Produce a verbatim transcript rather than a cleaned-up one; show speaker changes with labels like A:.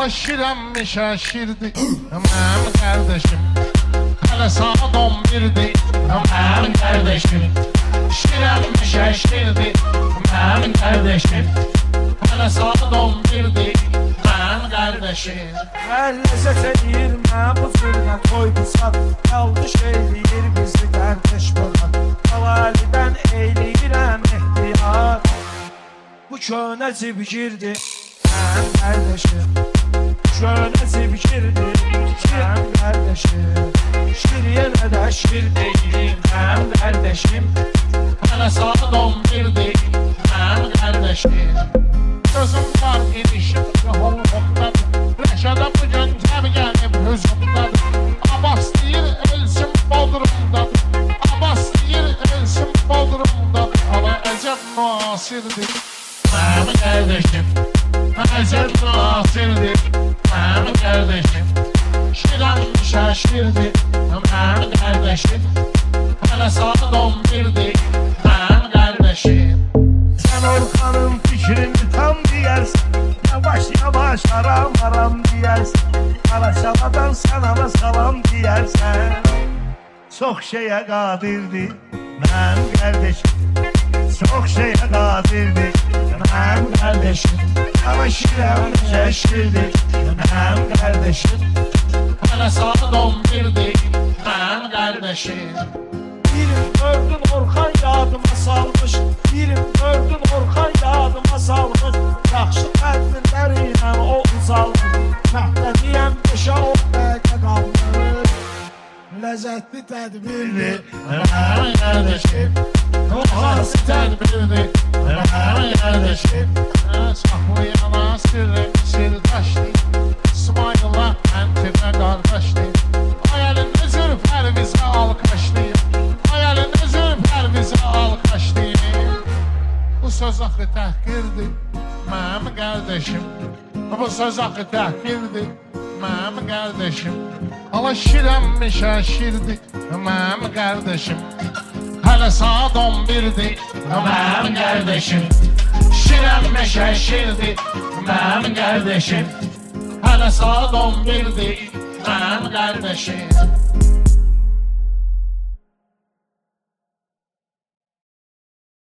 A: Hala şiremmi şaşirdi mənim kardeşim. Hala saat on birdi mənim kardeşim. Şiremmi şaşirdi mənim kardeşim. Hala saat on birdi mənim kardeşim.
B: Mən ləzzət edir mən bu fırına qoydusan. Qaldı şeyləyir bizi qardeş bana. Havalidən eyləyirəm ehtiyar. Bu könə zibgirdi mənim kardeşim. Könə zibgirdi mənim kardeşim. Şiriyənə də şir deyim mənim kardeşim.
A: Hala saat on birdi mənim kardeşim. Gözüm var inişim ruhumdadır. Reşada bu göncəm gəlib hüzumdadır. Abbas deyir ölsün bodrumdadır. Abbas deyir ölsün bodrumdadır. Hala əcəb nasirdir mənim kardeşim. Əcəb nasirdir mənim kardeşim. Şiran şaşirdi mənim kardeşim. Hala saat on birdi mənim kardeşim.
B: Sen Orhan'ın fikrini tam diyersin. Yavaş yavaş aram aram diyersin. Alaçaladan sana salam diyersen. Çok şeye kadirdi benim kardeşim. Çok şeye kadirdi benim kardeşim. Ama şirem şaşırdı benim kardeşim.
A: Hala saat on birdi mənim kardeşim.
B: Birim gördün Orhan yadıma salmış. Birim gördün Orhan yadıma salmış. Yaxşı tədbirlərlə o uzalmış. Məhdədiyəm beşə on dəqiqə qalmış. Ləzzətli tədbirli
A: mənim kardeşim. Ruhası tədbirdi mənim kardeşim. Saxlayana sirrim sirdaşdı. İsmail'la məntirlə qardaşdı. Ayəlində zülfər bizə alqaşlayım. Ayəlində zülfər bizə alqaşlayım. Bu söz axı təhqirdir mənim kardeşim. Bu söz axı təhqirdir mənim kardeşim. Hala şirəmmi şaşirdi mənim kardeşim. Hala saat on birdi mənim kardeşim. Şirəmmi şaşirdi mənim kardeşim. Hala saat on birdi mənim kardeşim.